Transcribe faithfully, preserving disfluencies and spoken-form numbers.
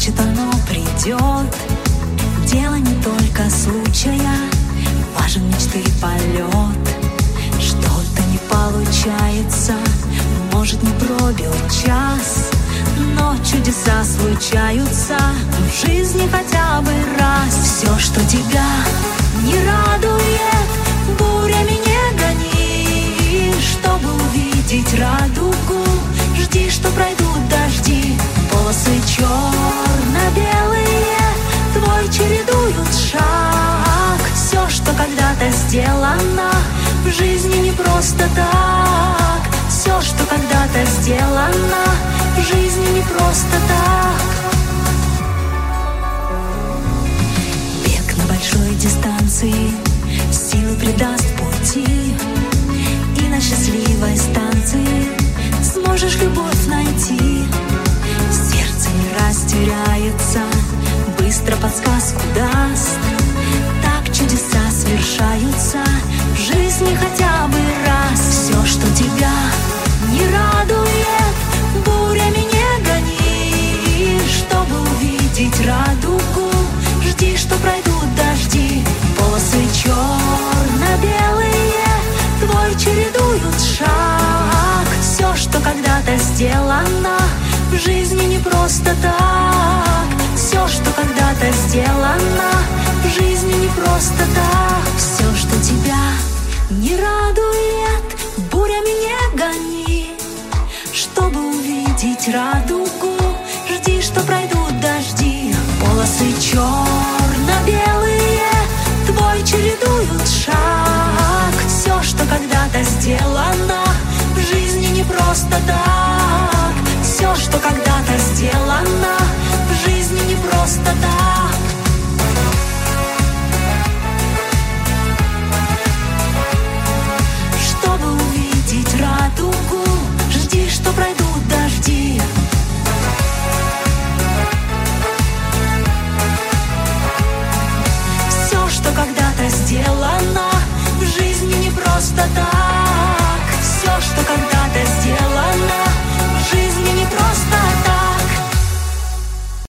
Значит, оно придет. Дело не только случая, важен мечты полет. Что-то не получается, может, не пробил час, но чудеса случаются в жизни хотя бы раз. Все, что тебя не радует, бурями не гони. Чтобы увидеть радугу, жди, что пройдут дожди. Полосы черно-белые твой чередуют шаг. Все, что когда-то сделано в жизни не просто так. Все, что когда-то сделано в жизни не просто так. Бег на большой дистанции силы придаст пути, и на счастливой станции сможешь любовь найти. Сердце не растеряется, быстро подсказку даст. Так чудеса свершаются в жизни хотя бы раз. Все, что тебя не радует, бурями не гони. Чтобы увидеть радугу, жди, что пройдут дожди. Полосы черно-белые твой чередуют шаг. Все, что когда-то сделано в жизни не просто так. Все, что когда-то сделано в жизни не просто так. Все, что тебя не радует, бурями не гони. Чтобы увидеть радугу, жди, что пройдут дожди. Полосы черно-белые твой чередуют шаг. Все, что когда-то сделано в жизни не просто так.